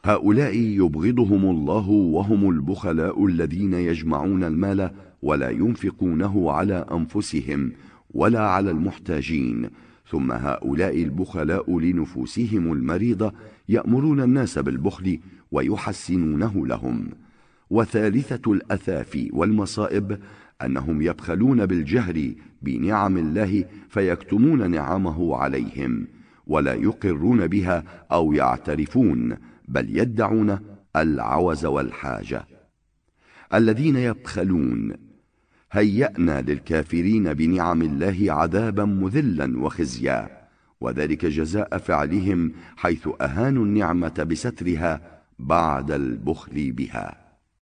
هؤلاء يبغضهم الله، وهم البخلاء الذين يجمعون المال ولا ينفقونه على أنفسهم ولا على المحتاجين. ثم هؤلاء البخلاء لنفوسهم المريضة يأمرون الناس بالبخل ويحسنونه لهم. وثالثة الأثافي والمصائب أنهم يبخلون بالجهر بنعم الله فيكتمون نعمه عليهم، ولا يقرون بها أو يعترفون، بل يدعون العوز والحاجة. الذين يبخلون هيأنا للكافرين بنعم الله عذابا مذلا وخزيا، وذلك جزاء فعلهم، حيث أهانوا النعمة بسترها بعد البخل بها.